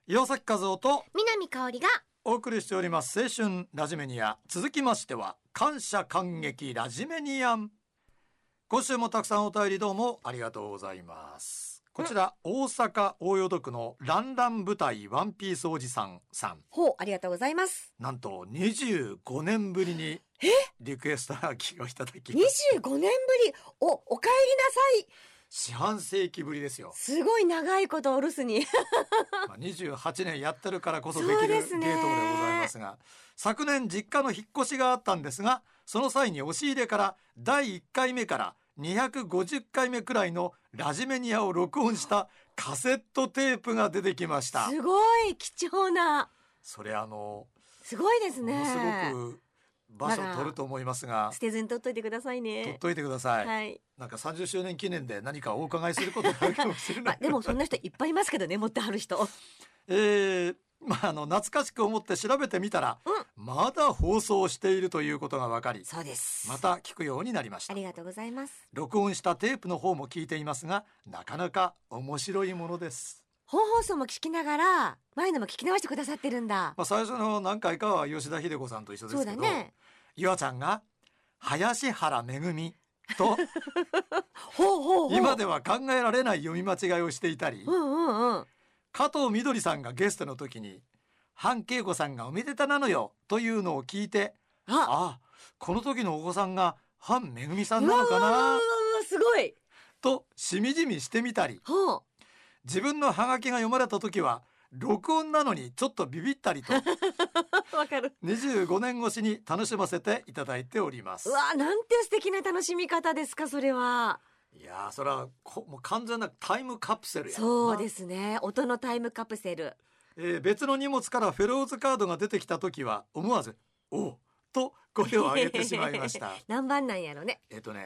岩崎和夫と南香織がお送りしております青春ラジメニア。続きましては感謝感激ラジメニアン。今週もたくさんお便りどうもありがとうございます。こちら、大阪大淀区のランラン舞台ワンピースおじさんさん。 ありがとうございます。 なんと25年ぶりにリクエストハガキをいただき、 25年ぶり。お帰りなさい。 四半世紀ぶりですよ。 すごい長いことお留守に 28年やってるからこそできる芸当でございますが、昨年実家の引っ越しがあったんですが、その際に押し入れから第1回目から250回目くらいのラジメニアを録音したカセットテープが出てきました。 すごい貴重な。 それすごいですね。 ものすごく場所を取ると思いますが、 捨てずに取っといてくださいね。 取っといてください、 はい、 なんか30周年記念で何かお伺いすることがあるかもしれないでもそんな人いっぱいいますけどね、持ってはる人懐かしく思って調べてみたら、まだ放送しているということが分かり、 そうです。 また聞くようになりました。 ありがとうございます。録音したテープの方も聞いていますが、なかなか面白いものです。 本放送も聞きながら前のも聞き直してくださってるんだ。 最初の何回かは吉田秀子さんと一緒ですけど、 そうだね。 ゆあちゃんが林原めぐみと今では考えられない読み間違いをしていたり、加藤みどりさんがゲストの時に半恵子さんがおめでたなのよというのを聞いて、この時のお子さんが半めぐみさんなのかなすごいとしみじみしてみたり、自分のハガキが読まれた時は録音なのにちょっとビビったりとわかる。 25年越しに楽しませていただいております。 なんて素敵な楽しみ方ですか、それは。 いやそれはもう完全なタイムカプセルやな。 そうですね、音のタイムカプセル。 別の荷物からフェローズカードが出てきた時は思わずおうと声を上げてしまいました何番なんやろね。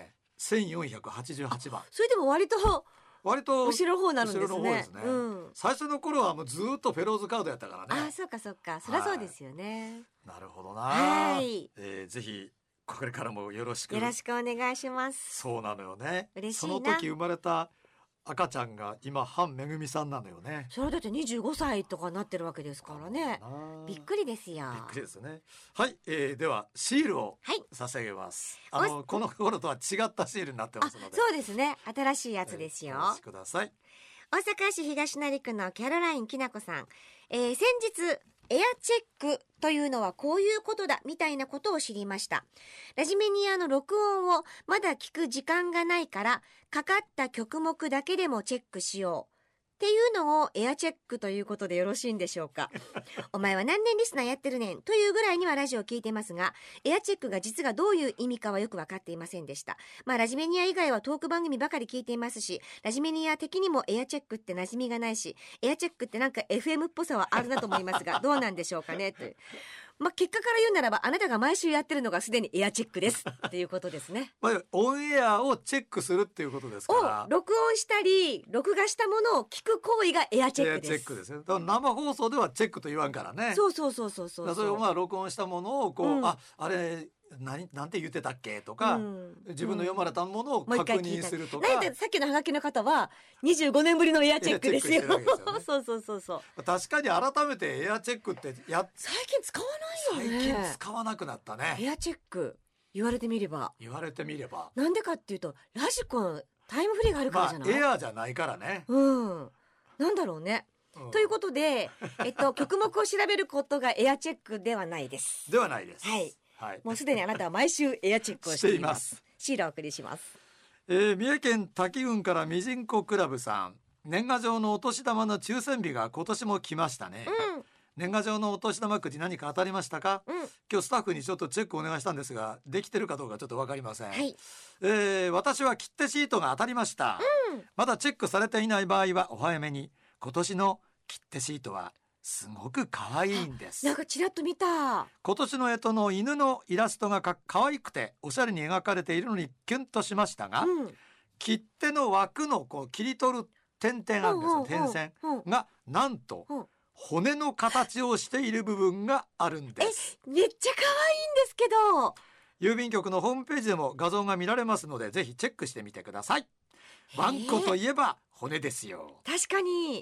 1488番。 それでも割と後ろの方なるんですね。 後ろの方ですね、最初の頃はもうずっとフェローズカードやったからね。 そうかそりゃそうですよね。 なるほどな。 はい、 ぜひこれからもよろしくお願いします。 そうなのよね。 嬉しいな。 その時生まれた赤ちゃんが今半めぐみさんなのよね。 それだって25歳とかなってるわけですからね。びっくりですよ。 びっくりですね。はい、ではシールを差し上げます、この頃とは違ったシールになってますので。 そうですね、新しいやつですよ。 お待ちください。 大阪市東成区のキャロラインきなこさん、先日エアチェックというのはこういうことだみたいなことを知りました。ラジメニアの録音をまだ聞く時間がないから、かかった曲目だけでもチェックしようっていうのをエアチェックということでよろしいんでしょうか。お前は何年リスナーやってるねんというぐらいにはラジオを聞いてますが、エアチェックが実がどういう意味かはよく分かっていませんでした。ラジメニア以外はトーク番組ばかり聞いていますし、ラジメニア的にもエアチェックって馴染みがないし、エアチェックってなんか FM っぽさはあるなと思いますが、どうなんでしょうかねという。結果から言うならば、あなたが毎週やってるのがすでにエアチェックですっていうことですね。 オンエアをチェックするっていうことですから、 録音したり録画したものを聞く行為がエアチェックです。 エアチェックですね。だから生放送ではチェックと言わんからね。 そうそれを録音したものをあれなんて言ってたっけとか、自分の読まれたものを確認するとか。 さっきのハガキの方は25年ぶりのエアチェックですよ。そう確かに改めてエアチェックって最近使わないよね。 最近使わなくなったね。 エアチェック言われてみればなんでかっていうと、ラジコのタイムフリーがあるからじゃない。 エアじゃないからね。 なんだろうね。ということで、曲目を調べることがエアチェックではないです。はい、もうすでにあなたは毎週エアチェックをしています。シールをお送りします。 三重県滝郡からみじんこクラブさん、年賀状のお年玉の抽選日が今年も来ましたね。年賀状のお年玉くじ何か当たりましたか？今日スタッフにちょっとチェックお願いしたんですが、できてるかどうかちょっと分かりません。私は切手シートが当たりました。まだチェックされていない場合はお早めに。今年の切手シートはすごく可愛いんです。 なんかちらっと見た。 今年の干支の犬のイラストが可愛くておしゃれに描かれているのにキュンとしましたが、切手の枠の切り取る点々あるんですよ。点線がなんと骨の形をしている部分があるんです。 めっちゃ可愛いんですけど。 郵便局のホームページでも画像が見られますので、ぜひチェックしてみてください。ワンコといえば骨ですよ。 確かに。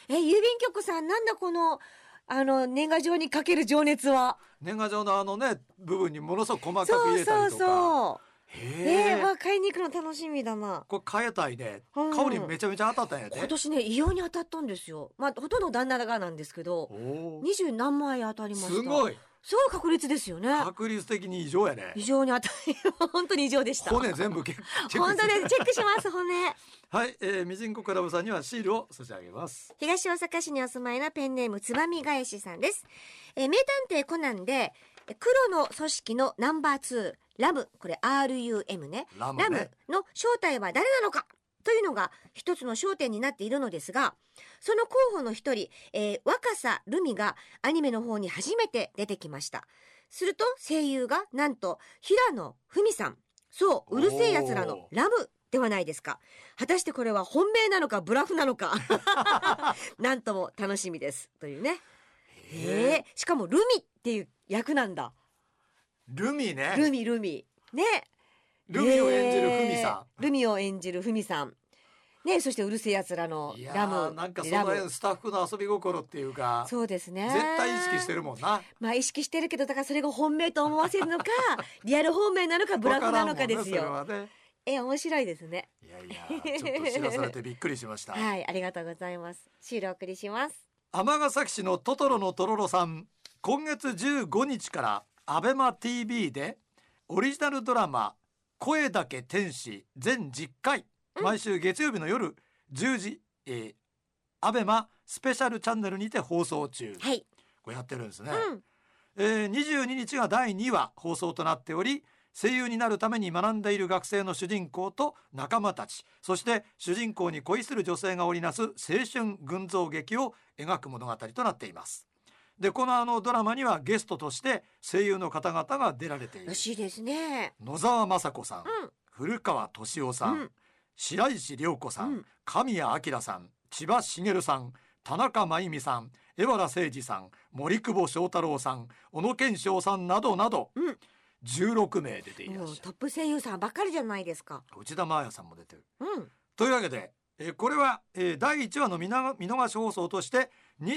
郵便局さん、なんだこの年賀状にかける情熱は。 年賀状のね部分にものすごく細かく入れたりとか。 そうへえ。 買いに行くの楽しみだな。 これ変えたいね。顔にめちゃめちゃ当たったんやで。 今年ね異様に当たったんですよ。ほとんど旦那がなんですけど、20何枚当たりました。 すごい。 すごい確率ですよね。 確率的に異常やね。 異常に当たり本当に異常でした。 骨全部チェック。 本当ねチェックします骨。 はい、ミジンコクラブさんにはシールを差し上げます。 東大阪市にお住まいのペンネームつばみ返しさんです。名探偵コナンで黒の組織のナンバー2ラム、これ RUM ね、ラムの正体は誰なのかというのが一つの焦点になっているのですが、その候補の一人、若狭留美がアニメの方に初めて出てきました。すると声優がなんと平野文さん。そう、うるせえやつらのラムではないですか。果たしてこれは本命なのかブラフなのかなんとも楽しみですというね。しかもルミっていう役なんだ。 ルミね。 ルミね。 ルミを演じるフミさん。 ルミを演じるフミさん。ね、そしてうるせえやつらのラム。 なんかその辺スタッフの遊び心っていうか。 そうですね。 絶対意識してるもんな。 まあ意識してるけど、だからそれが本命と思わせるのかリアル本命なのかブラフなのかですよ。面白いですね。 いやちょっと知らされてびっくりしました。 はい、ありがとうございます。シールお送りします。 尼崎市のトトロのとろろさん、今月15日からアベマ TV でオリジナルドラマ声だけ天使全10回、毎週月曜日の夜10時、アベマスペシャルチャンネルにて放送中、これやってるんですね。22日が第2話放送となっており、声優になるために学んでいる学生の主人公と仲間たち、そして主人公に恋する女性が織りなす青春群像劇を描く物語となっています。でこのドラマにはゲストとして声優の方々が出られているらしいですね。 野沢雅子さん、古川敏夫さん、白石涼子さん、神谷明さん、千葉茂さん、田中真由美さん、江原誠二さん、森久保祥太郎さん、小野賢章さんなどなど、16名出ていらっしゃる。 トップ声優さんばっかりじゃないですか。 内田真彩さんも出てる。というわけで、これは、第1話の見逃し放送として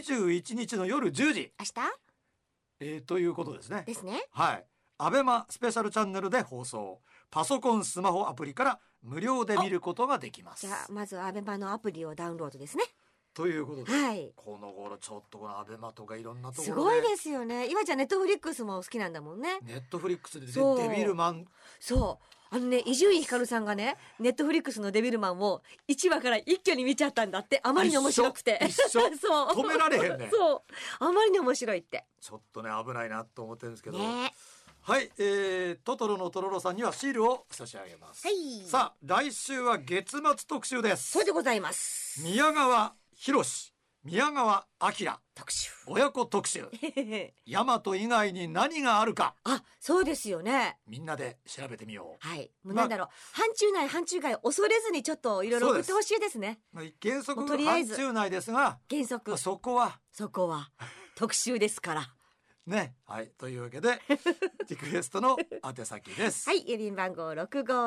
21日の夜10時明日、 ということですね。 ですね。 はい。アベマスペシャルチャンネルで放送。パソコンスマホアプリから無料で見ることができます。 じゃあまずアベマのアプリをダウンロードですね。 ということで、この頃ちょっとこのアベマとかいろんなところですごいですよね。今じゃネットフリックスも好きなんだもんね。 ネットフリックスでデビルマン、 伊集院光さんがね、ネットフリックスのデビルマンを1話から一挙に見ちゃったんだって。あまりに面白くてそう止められへんね。 そうあまりに面白いって。 ちょっとね危ないなと思ってるんですけど、はい、トトロのとろろさんにはシールを差し上げます。さあ来週は月末特集です。 そうでございます。 宮川博、宮川明特集、 親子特集大和以外に何があるか。 そうですよね。 みんなで調べてみよう。 もうなんだろう、範疇内範疇外恐れずにちょっといろいろ送ってほしいですね。 原則範疇内ですが、 原則、 そこは特集ですからね。というわけでリクエストの宛先です。 郵便番号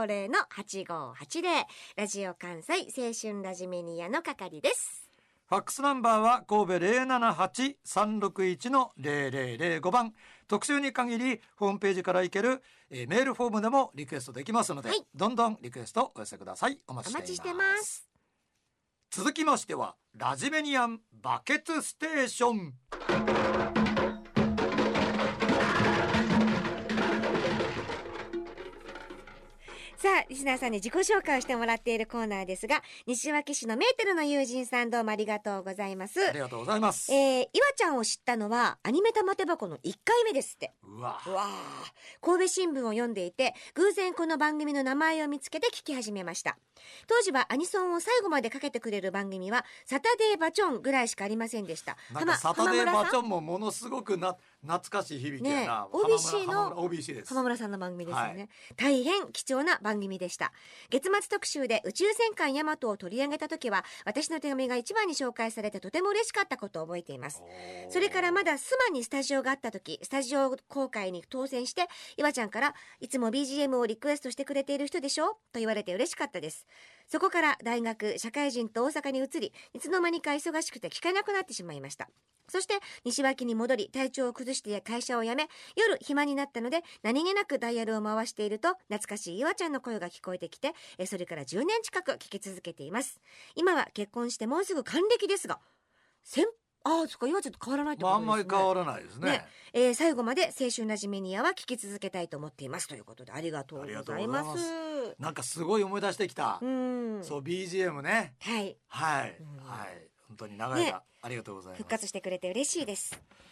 650-8580 ラジオ関西青春ラジメニアの係です。 ファックスナンバーは神戸 078-361-0005 番。特集に限りホームページから行ける、メールフォームでもリクエストできますので、どんどんリクエストお寄せください。お待ちしています。続きましてはラジメニアンバケツステーション。 さあリスナーさんに自己紹介をしてもらっているコーナーですが、西脇市のメーテルの友人さん、どうもありがとうございます。 ありがとうございます。 岩ちゃんを知ったのはアニメ玉手箱の1回目ですって。 うわ神戸新聞を読んでいて偶然この番組の名前を見つけて聞き始めました。当時はアニソンを最後までかけてくれる番組はサタデーバチョンぐらいしかありませんでした。 なんかサタデーバチョンもものすごく懐かしい響きやな。 OBC の OBC です。 浜村さんの番組ですよね。大変貴重な番組でした。月末特集で宇宙戦艦ヤマトを取り上げた時は私の手紙が一番に紹介されてとても嬉しかったことを覚えています。それからまだスマにスタジオがあった時、スタジオ公開に当選して岩ちゃんからいつも BGM をリクエストしてくれている人でしょと言われて嬉しかったです。 そこから大学社会人と大阪に移り、いつの間にか忙しくて聞かなくなってしまいました。そして西脇に戻り、体調を崩して会社を辞め、夜暇になったので何気なくダイヤルを回していると、懐かしい岩ちゃんの声が聞こえてきて、それから10年近く聞き続けています。今は結婚してもうすぐ還暦ですが、そっか、岩ちゃんと変わらないってことですね。 あんまり変わらないですね。 最後まで青春ラジメニアは聞き続けたいと思っていますということで、ありがとうございます。 なんかすごい思い出してきた。そう BGM ね。 はい、 はい、はい、本当に長い間、ありがとうございます。 復活してくれて嬉しいです。